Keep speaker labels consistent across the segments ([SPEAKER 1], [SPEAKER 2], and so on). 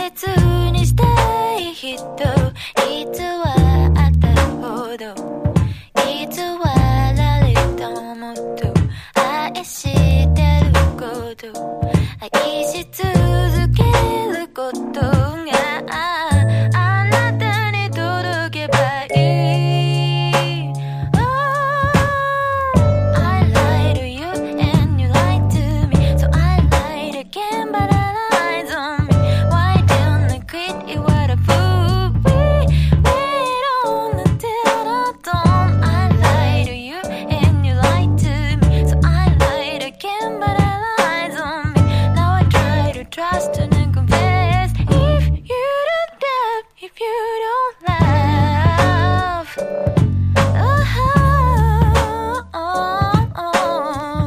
[SPEAKER 1] 切にしたい人、偽ったほど偽られたもっと愛してること、愛し続けることがあなたに届けばいい。 I lied to you and you lied to me, so I lied again but I lied on me. Why didn't I quit you? What a fool. Wait on until the dawn. I lied to you and you lied to me, so I lied again but I lied on me. Now I try to trust and then confess. If you don't love, if you don't love, oh, oh, oh.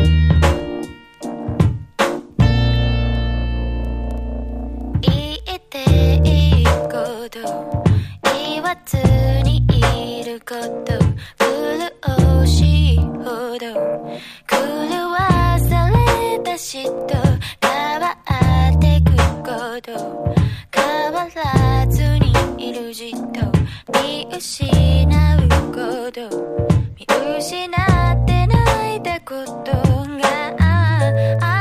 [SPEAKER 1] 言っていいこと言わずにいること、苦しいほど狂わされた人、変わってくこと、変わらずにいる人、見失うこと、見失って泣いたことが